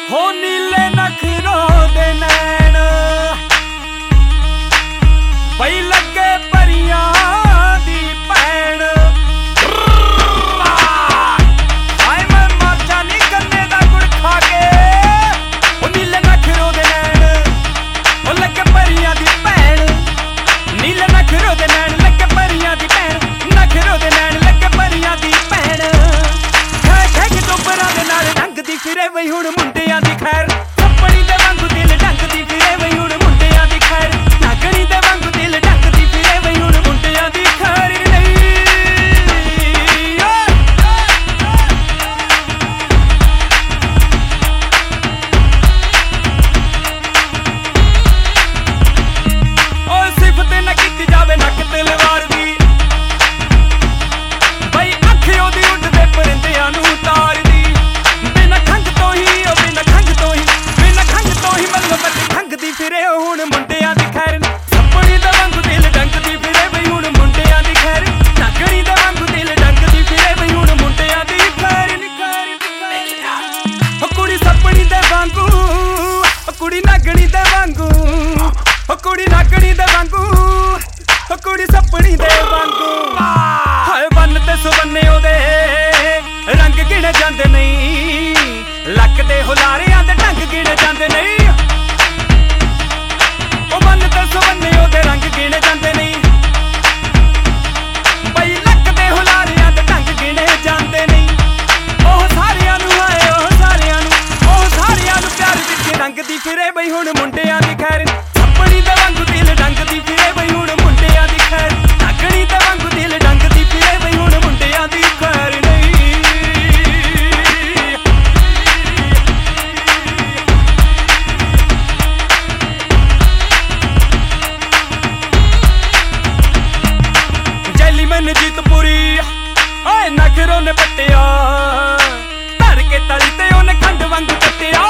हो नीले नखरों दे नैन बई लगे परियां दी भैन। हाय मैं मर जानी गन्ने दा गुड़ खा के। ओ नीले नखरों दे नैन ओ लगे परियां दी भैन। नीले नखरों दे नैन लगे परियां दी भैन। नखरों दे नैन लगे परियां दी भैन। खै टोपरां दे नाल ढंगदी फिरे बई हुण मुंडियां दी खैर। सपनी दे वांगू दिल ढंगदी फिरे बई हुण मुंडियां दी खैर। नागणी दे वांगू दिल ढंगदी फिरे बई हुण मुंडियां दी खैर ओ सिफत ना कीती जावे नक तलवार दी बई अख ओदी उड्डदे परिंदियां नूं तार दी। बिना खंघ तो ही ओ बिना खंघ तो ही बिना खंघ तो ही मल्लो मल्ली खंघदी फिरे हुण मुंडियां दी खैर। सपनी दे वांगू दिल ढंगदी फिरे बई हुण मुंडियां दी खैर। नागणी दे वांगू दिल ढंगदी फिरे बई हुण मुंडियां दी खैर। ओ कुड़ी सपनी दे वांगू ओ कुड़ी नागणी दे वांगू ओ कुड़ी नागणी दे वांगू ओ कुड़ी सपनी दे वांगू। हाय बन ते सुवन्ने ओदे रंग गिणे जांदे नहीं। लक दे हुलारियां दे ढंग गिणे जांदे नहीं। ओ बन ते सुवन्ने ओदे रंग गिणे जांदे नहीं। बई लक दे हुलारियां दे ढंग गिणे जांदे नहीं। ओह सारियां नूं हाय ओह सारियां नूं प्यार विच रंगदी फिरे बई हुण मुंडियां दी खैर। सपनी दे वांगू दिल ढंगदी फिरे बई हुण मुंडियां दी खैर। नागणी दे वांगू दिल ढंगदी फिरे बई हुण मुंडियां दी खैर नहीं। जैली मैन जीतपुरी ओए नखरों ने पट्टिया धर के तली ते ओने खंड वांगू कट्टिया।